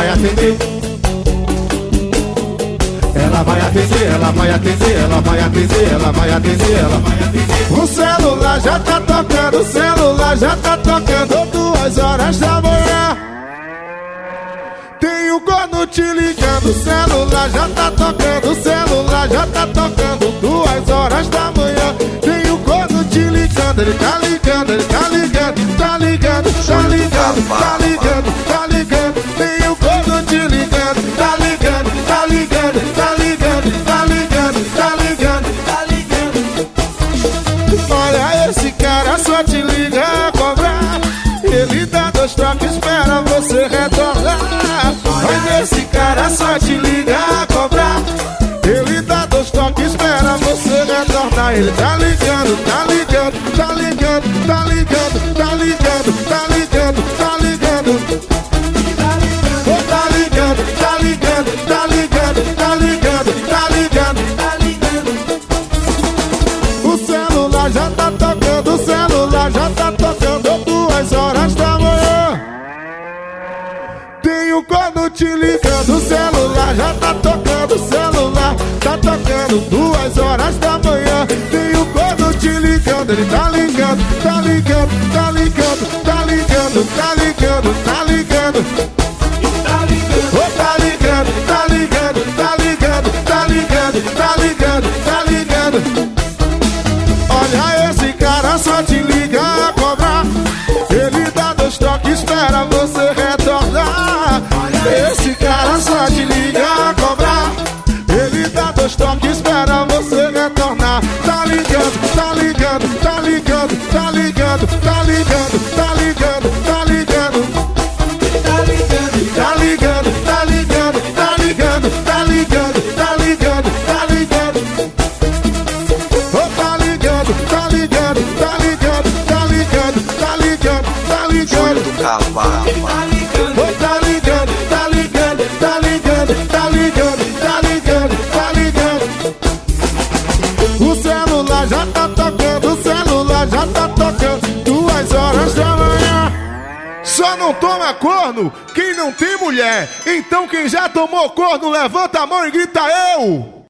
vai atender. Ela vai atender, ela vai atender, ela vai atender, ela vai atender, ela vai atender. O celular já tá tocando, o celular já tá tocando 2 horas da manhã. Tem um corno te ligando, o celular já tá tocando, o celular já tá tocando 2 horas da manhã. Tem um corno te ligando, ele tá ligando, ele tá ligando, tá ligando, tá ligando, tá ligando, tá ligando. Tem um corno te ligando, tá ligando, tá ligando, tá ligando, tá ligando, tá ligando, tá ligando. Olha, esse cara só te liga a cobrar. Ele dá 2 toques, espera você retornar. Olha, esse cara só te liga a cobrar. Ele dá 2 toques, espera você retornar. Ele tá ligando, tá ligando, tá ligando, tá ligando, tá ligando, tá ligando, tá ligando. Tá ligando, tá ligando, tá ligando, tá ligando, tá ligando, tá ligando. O celular já tá tocando, o celular já tá tocando 2 horas da manhã. Tem um corno te ligando, o celular já tá tocando, o celular tá tocando 2 horas da manhã. Tem um corno te ligando, ele tá ligando, tá ligando, tá ligando, tá ligando, tá ligando, tá ligando. Tá ligando, tá ligando, tá ligando, tá ligando, tá ligando, tá ligando. Olha, esse cara só te liga a cobrar. Ele dá 2 toques, espera você retornar. Esse cara só te liga a cobrar. Ele dá 2 toques, espera você retornar. Tá ligando, tá ligando, tá ligando, tá ligando, tá ligando, tá ligando, tá ligando. Tá ligando, tá ligando, tá ligando, tá ligando, tá ligando, tá ligando. Oh, tá ligando, tá ligando, tá ligando, tá ligando, tá ligando, tá ligando. Do cavalo. Oh, tá ligando, tá ligando, tá ligando, tá ligando, tá ligando, tá ligando. O celular já tá tocando, o celular já tá tocando 2 horas da manhã. Só não toma corno quem não tem mulher. Então quem já tomou corno, levanta a mão e grita eu.